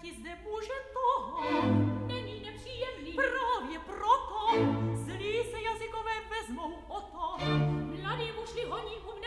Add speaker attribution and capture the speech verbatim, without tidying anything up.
Speaker 1: ti zde muže toho
Speaker 2: není nepříjemný.
Speaker 1: Právě proto zlí se jazykové vezmou o to.
Speaker 2: Mladý muž li honí u mne